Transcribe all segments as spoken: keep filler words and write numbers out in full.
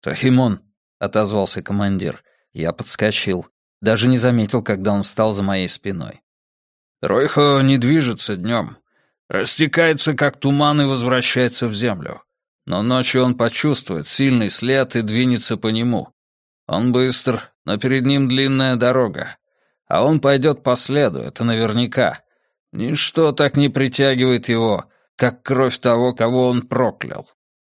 «Тахимон», — отозвался командир. Я подскочил. Даже не заметил, когда он встал за моей спиной. «Ройхо не движется днем. Растекается, как туман, и возвращается в землю. Но ночью он почувствует сильный след и двинется по нему. Он быстр, но перед ним длинная дорога. А он пойдет по следу, это наверняка. Ничто так не притягивает его, как кровь того, кого он проклял».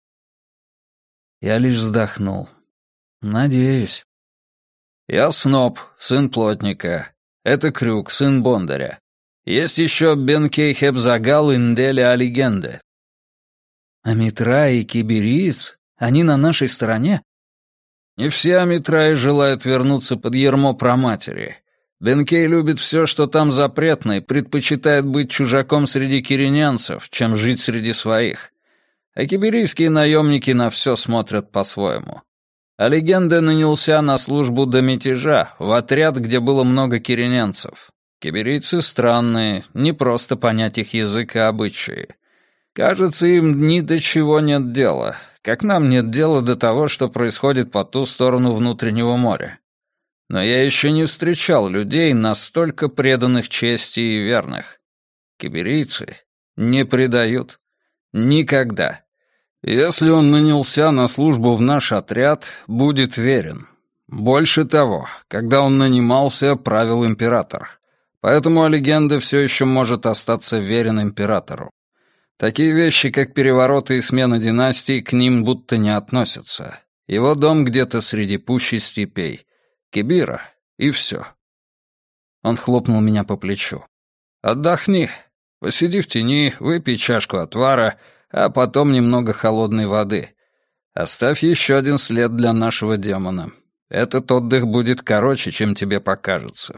Я лишь вздохнул. «Надеюсь». «Я Сноб, сын плотника. Это Крюк, сын бондаря. Есть еще Бенкей Хебзагал и Нделя Алигенде». «А Митра и Кибериец? Они на нашей стороне?» «Не все Амитраи желают вернуться под ярмо праматери. Бенкей любит все, что там запретно, и предпочитает быть чужаком среди киренянцев, чем жить среди своих. А киберийские наемники на все смотрят по-своему. А легенда нанялся на службу до мятежа, в отряд, где было много киренянцев. Киберийцы странные, не просто понять их язык и обычаи. Кажется, им ни до чего нет дела, как нам нет дела до того, что происходит по ту сторону внутреннего моря. Но я еще не встречал людей, настолько преданных чести и верных. Киберийцы не предают. Никогда. Если он нанялся на службу в наш отряд, будет верен. Больше того, когда он нанимался, правил император. Поэтому легенда все еще может остаться верен императору. Такие вещи, как перевороты и смена династий, к ним будто не относятся. Его дом где-то среди пущей степей. Кибира, и все. Он хлопнул меня по плечу. «Отдохни. Посиди в тени, выпей чашку отвара, а потом немного холодной воды. Оставь еще один след для нашего демона. Этот отдых будет короче, чем тебе покажется».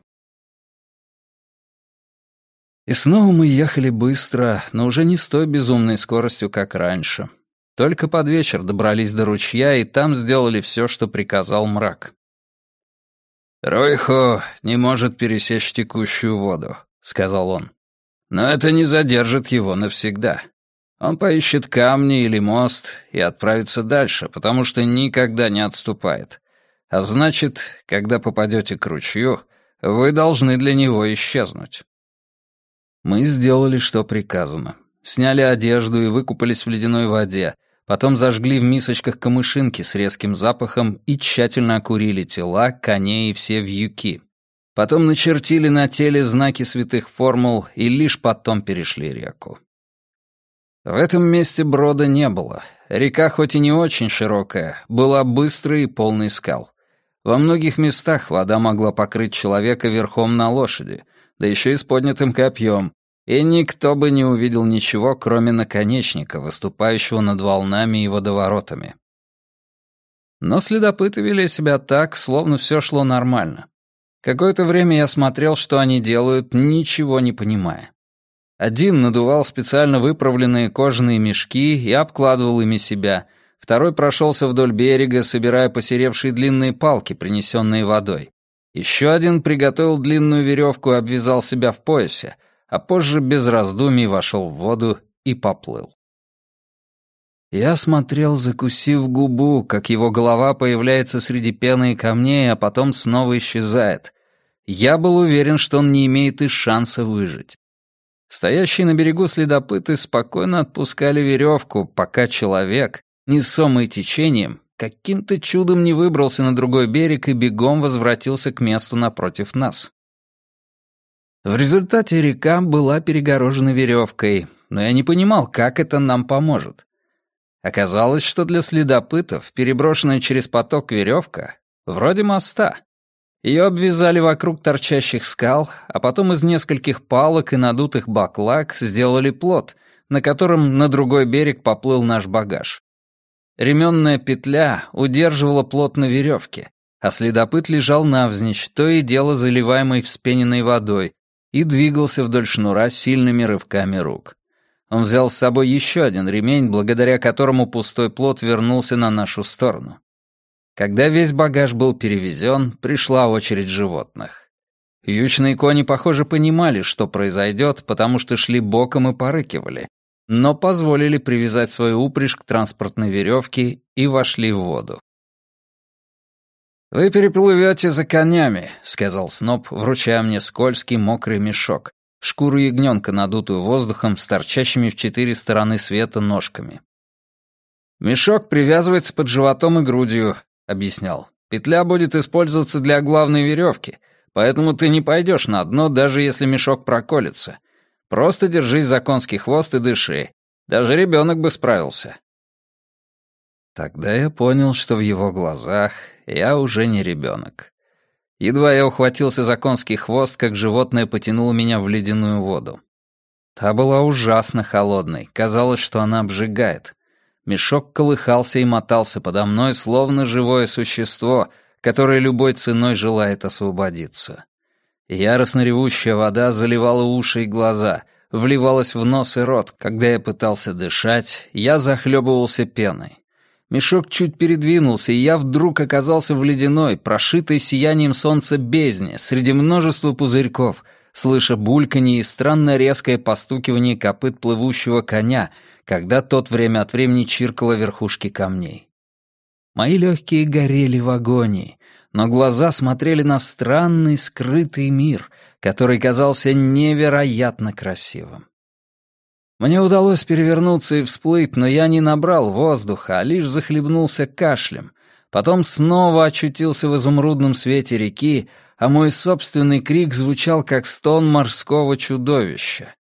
И снова мы ехали быстро, но уже не с той безумной скоростью, как раньше. Только под вечер добрались до ручья, и там сделали все, что приказал мрак. «Ройхо не может пересечь текущую воду», — сказал он. «Но это не задержит его навсегда. Он поищет камни или мост и отправится дальше, потому что никогда не отступает. А значит, когда попадете к ручью, вы должны для него исчезнуть». Мы сделали, что приказано. Сняли одежду и выкупались в ледяной воде, потом зажгли в мисочках камышинки с резким запахом и тщательно окурили тела, коней и все вьюки. Потом начертили на теле знаки святых формул и лишь потом перешли реку. В этом месте брода не было. Река, хоть и не очень широкая, была быстрой и полной скал. Во многих местах вода могла покрыть человека верхом на лошади, да еще и с поднятым копьем, и никто бы не увидел ничего, кроме наконечника, выступающего над волнами и водоворотами. Но следопыты вели себя так, словно все шло нормально. Какое-то время я смотрел, что они делают, ничего не понимая. Один надувал специально выправленные кожаные мешки и обкладывал ими себя, второй прошелся вдоль берега, собирая посеревшие длинные палки, принесенные водой. Еще один приготовил длинную веревку и обвязал себя в поясе, а позже без раздумий вошел в воду и поплыл. Я смотрел, закусив губу, как его голова появляется среди пены и камней, а потом снова исчезает. Я был уверен, что он не имеет и шанса выжить. Стоящие на берегу следопыты спокойно отпускали веревку, пока человек, несомый течением, каким-то чудом не выбрался на другой берег и бегом возвратился к месту напротив нас. В результате река была перегорожена веревкой, но я не понимал, как это нам поможет. Оказалось, что для следопытов переброшенная через поток веревка вроде моста. Ее обвязали вокруг торчащих скал, а потом из нескольких палок и надутых баклак сделали плот, на котором на другой берег поплыл наш багаж. Ременная петля удерживала плот на веревке, а следопыт лежал навзничь, то и дело заливаемый вспененной водой, и двигался вдоль шнура сильными рывками рук. Он взял с собой еще один ремень, благодаря которому пустой плот вернулся на нашу сторону. Когда весь багаж был перевезен, пришла очередь животных. Вьючные кони, похоже, понимали, что произойдет, потому что шли боком и порыкивали, но позволили привязать свою упряжь к транспортной веревке и вошли в воду. «Вы переплывете за конями», — сказал Сноб, вручая мне скользкий мокрый мешок, шкуру ягненка, надутую воздухом, с торчащими в четыре стороны света ножками. «Мешок привязывается под животом и грудью», — объяснял. «Петля будет использоваться для главной веревки, поэтому ты не пойдешь на дно, даже если мешок проколется. Просто держись за конский хвост и дыши. Даже ребенок бы справился». Тогда я понял, что в его глазах я уже не ребенок. Едва я ухватился за конский хвост, как животное потянуло меня в ледяную воду. Та была ужасно холодной, казалось, что она обжигает. Мешок колыхался и мотался подо мной, словно живое существо, которое любой ценой желает освободиться. Яростно ревущая вода заливала уши и глаза, вливалась в нос и рот. Когда я пытался дышать, я захлебывался пеной. Мешок чуть передвинулся, и я вдруг оказался в ледяной, прошитой сиянием солнца бездне, среди множества пузырьков, слыша бульканье и странно резкое постукивание копыт плывущего коня, когда тот время от времени чиркал о верхушки камней. Мои легкие горели в агонии, но глаза смотрели на странный скрытый мир, который казался невероятно красивым. Мне удалось перевернуться и всплыть, но я не набрал воздуха, а лишь захлебнулся кашлем. Потом снова очутился в изумрудном свете реки, а мой собственный крик звучал, как стон морского чудовища.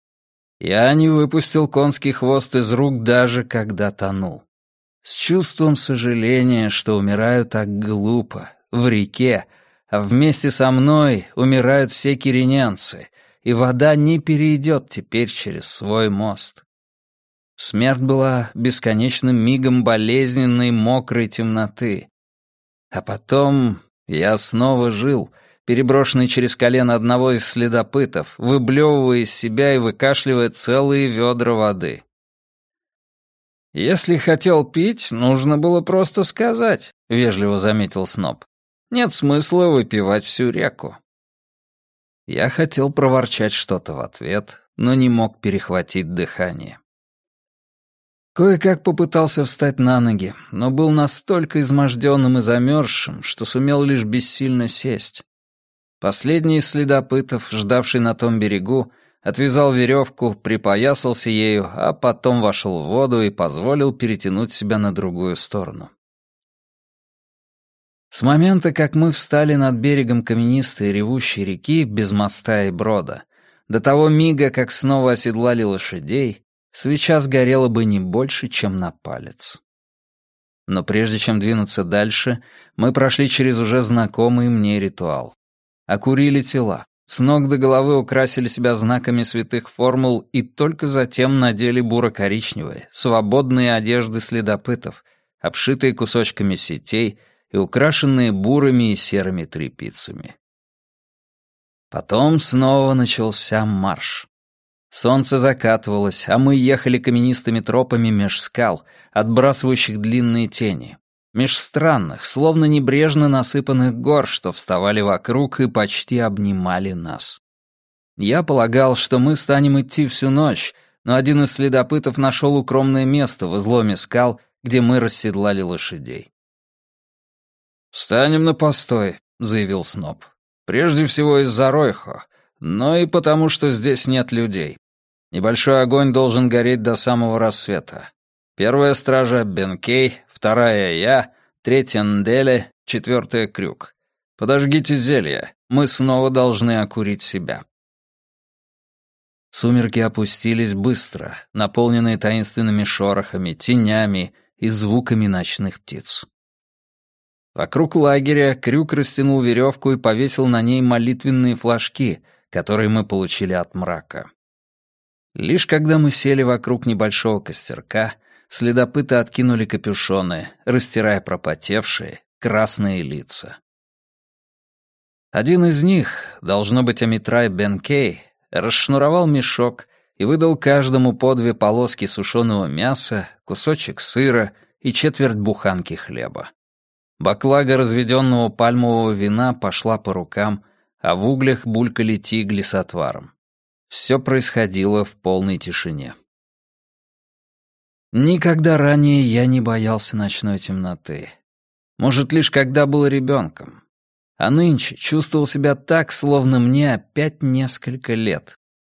Я не выпустил конский хвост из рук, даже когда тонул. С чувством сожаления, что умираю так глупо, в реке, а вместе со мной умирают все киренянцы, и вода не перейдет теперь через свой мост. Смерть была бесконечным мигом болезненной мокрой темноты. А потом я снова жил, переброшенный через колено одного из следопытов, выблевывая из себя и выкашливая целые ведра воды. «Если хотел пить, нужно было просто сказать», — вежливо заметил Сноб. «Нет смысла выпивать всю реку». Я хотел проворчать что-то в ответ, но не мог перехватить дыхание. Кое-как попытался встать на ноги, но был настолько изможденным и замерзшим, что сумел лишь бессильно сесть. Последний из следопытов, ждавший на том берегу, отвязал веревку, припоясался ею, а потом вошел в воду и позволил перетянуть себя на другую сторону. С момента, как мы встали над берегом каменистой ревущей реки без моста и брода, до того мига, как снова оседлали лошадей, свеча сгорела бы не больше, чем на палец. Но прежде чем двинуться дальше, мы прошли через уже знакомый мне ритуал. Окурили тела, с ног до головы украсили себя знаками святых формул и только затем надели буро-коричневые, свободные одежды следопытов, обшитые кусочками сетей и украшенные бурыми и серыми тряпицами. Потом снова начался марш. Солнце закатывалось, а мы ехали каменистыми тропами меж скал, отбрасывающих длинные тени, меж странных, словно небрежно насыпанных гор, что вставали вокруг и почти обнимали нас. Я полагал, что мы станем идти всю ночь, но один из следопытов нашел укромное место в изломе скал, где мы расседлали лошадей. «Встанем на постой», — заявил Сноб. «Прежде всего из-за Ройхо, но и потому, что здесь нет людей. Небольшой огонь должен гореть до самого рассвета. Первая стража — Бенкей, вторая — я, третья — Нделе, четвертая — Крюк. Подожгите зелье, мы снова должны окурить себя». Сумерки опустились быстро, наполненные таинственными шорохами, тенями и звуками ночных птиц. Вокруг лагеря Крюк растянул веревку и повесил на ней молитвенные флажки, которые мы получили от мрака. Лишь когда мы сели вокруг небольшого костерка, следопыты откинули капюшоны, растирая пропотевшие, красные лица. Один из них, должно быть Амитрай Бенкей, расшнуровал мешок и выдал каждому по две полоски сушеного мяса, кусочек сыра и четверть буханки хлеба. Баклага разведенного пальмового вина пошла по рукам, а в углях булькали тигли с отваром. Все происходило в полной тишине. Никогда ранее я не боялся ночной темноты. Может, лишь когда был ребенком. А нынче чувствовал себя так, словно мне опять несколько лет.